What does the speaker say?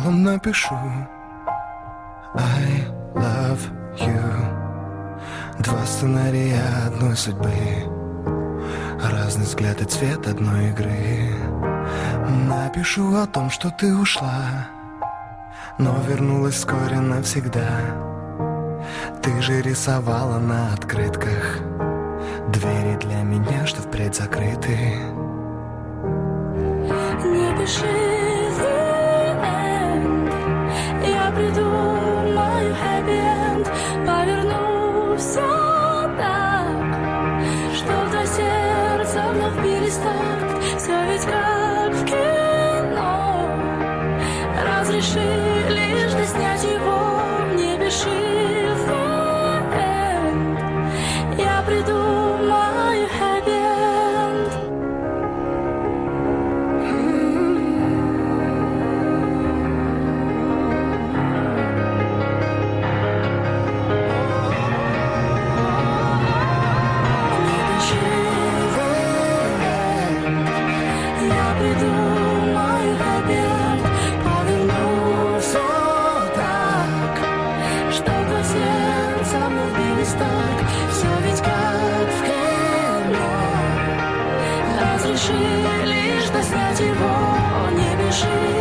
черно-белом напишу I love you. Два сценария одной судьбы, разный взгляд и цвет одной игры. Напишу о том, что ты ушла, но вернулась вскоре навсегда. Ты же рисовала на открытках двери для меня, что впредь закрыты. Не пиши the end, я придумаю happy end. Поверну все так, что до сердца вновь били старт. Все ведь как в кино, разреши лишь доснять его. Не пиши the end, я придумаю happy end. Я придумаю happy end. Поверну все так, что до сердца вновь били старт. Все ведь как в кино, разреши лишь доснять его. Не пиши